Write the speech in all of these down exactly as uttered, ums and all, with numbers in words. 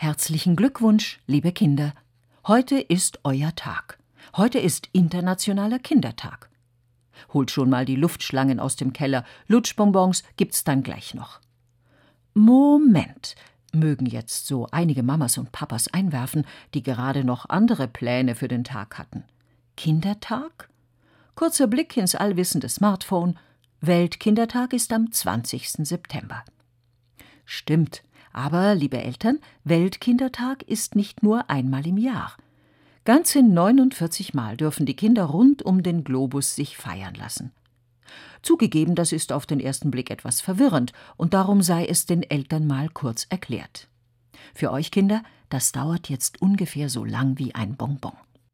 Herzlichen Glückwunsch, liebe Kinder. Heute ist euer Tag. Heute ist Internationaler Kindertag. Holt schon mal die Luftschlangen aus dem Keller. Lutschbonbons gibt's dann gleich noch. Moment, mögen jetzt so einige Mamas und Papas einwerfen, die gerade noch andere Pläne für den Tag hatten. Kindertag? Kurzer Blick ins allwissende Smartphone. Weltkindertag ist am zwanzigsten September. Stimmt, aber, liebe Eltern, Weltkindertag ist nicht nur einmal im Jahr. Ganze neunundvierzig Mal dürfen die Kinder rund um den Globus sich feiern lassen. Zugegeben, das ist auf den ersten Blick etwas verwirrend, und darum sei es den Eltern mal kurz erklärt. Für euch Kinder, das dauert jetzt ungefähr so lang wie ein Bonbon.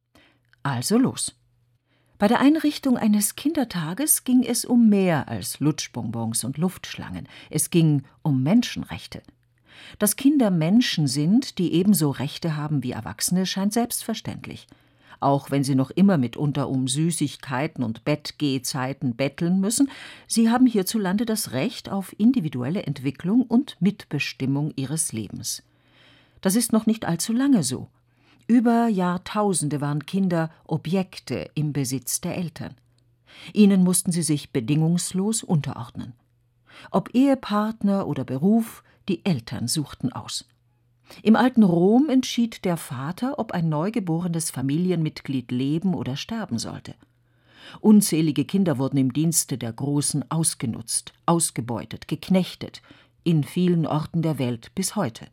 Also los. Bei der Einrichtung eines Kindertages ging es um mehr als Lutschbonbons und Luftschlangen. Es ging um Menschenrechte. Dass Kinder Menschen sind, die ebenso Rechte haben wie Erwachsene, scheint selbstverständlich. Auch wenn sie noch immer mitunter um Süßigkeiten und Bettgehzeiten betteln müssen, sie haben hierzulande das Recht auf individuelle Entwicklung und Mitbestimmung ihres Lebens. Das ist noch nicht allzu lange so. Über Jahrtausende waren Kinder Objekte im Besitz der Eltern. Ihnen mussten sie sich bedingungslos unterordnen. Ob Ehepartner oder Beruf, die Eltern suchten aus. Im alten Rom entschied der Vater, ob ein neugeborenes Familienmitglied leben oder sterben sollte. Unzählige Kinder wurden im Dienste der Großen ausgenutzt, ausgebeutet, geknechtet, in vielen Orten der Welt bis heute.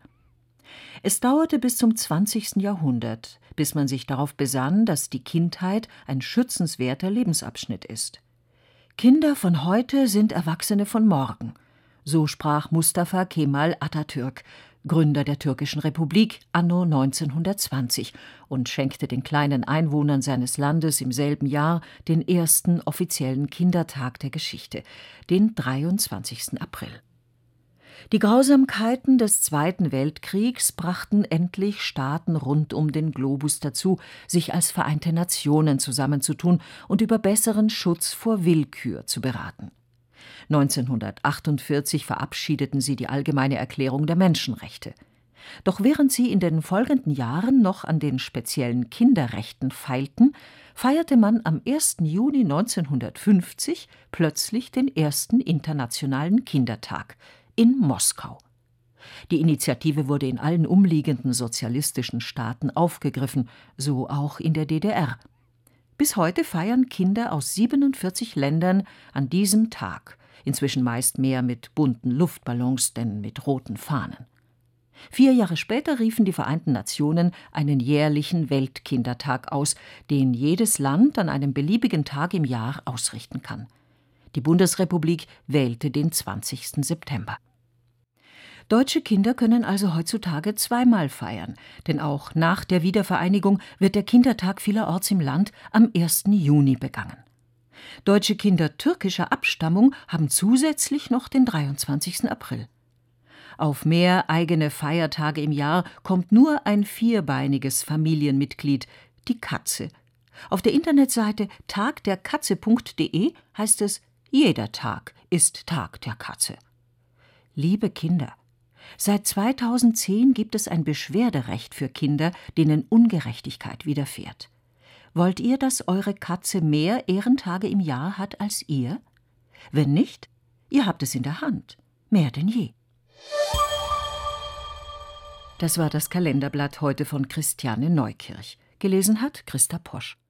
Es dauerte bis zum zwanzigsten Jahrhundert, bis man sich darauf besann, dass die Kindheit ein schützenswerter Lebensabschnitt ist. Kinder von heute sind Erwachsene von morgen, so sprach Mustafa Kemal Atatürk, Gründer der Türkischen Republik anno neunzehnhundertzwanzig, und schenkte den kleinen Einwohnern seines Landes im selben Jahr den ersten offiziellen Kindertag der Geschichte, den dreiundzwanzigsten April. Die Grausamkeiten des Zweiten Weltkriegs brachten endlich Staaten rund um den Globus dazu, sich als Vereinte Nationen zusammenzutun und über besseren Schutz vor Willkür zu beraten. neunzehnhundertachtundvierzig verabschiedeten sie die Allgemeine Erklärung der Menschenrechte. Doch während sie in den folgenden Jahren noch an den speziellen Kinderrechten feilten, feierte man am ersten Juni neunzehnhundertfünfzig plötzlich den ersten Internationalen Kindertag in Moskau. Die Initiative wurde in allen umliegenden sozialistischen Staaten aufgegriffen, so auch in der D D R. Bis heute feiern Kinder aus siebenundvierzig Ländern an diesem Tag, inzwischen meist mehr mit bunten Luftballons denn mit roten Fahnen. Vier Jahre später riefen die Vereinten Nationen einen jährlichen Weltkindertag aus, den jedes Land an einem beliebigen Tag im Jahr ausrichten kann. Die Bundesrepublik wählte den zwanzigsten September. Deutsche Kinder können also heutzutage zweimal feiern, denn auch nach der Wiedervereinigung wird der Kindertag vielerorts im Land am ersten Juni begangen. Deutsche Kinder türkischer Abstammung haben zusätzlich noch den dreiundzwanzigsten April. Auf mehr eigene Feiertage im Jahr kommt nur ein vierbeiniges Familienmitglied, die Katze. Auf der Internetseite tagderkatze punkt de heißt es: Jeder Tag ist Tag der Katze. Liebe Kinder, seit zweitausendzehn gibt es ein Beschwerderecht für Kinder, denen Ungerechtigkeit widerfährt. Wollt ihr, dass eure Katze mehr Ehrentage im Jahr hat als ihr? Wenn nicht, ihr habt es in der Hand, mehr denn je. Das war das Kalenderblatt heute von Christiane Neukirch. Gelesen hat Christa Posch.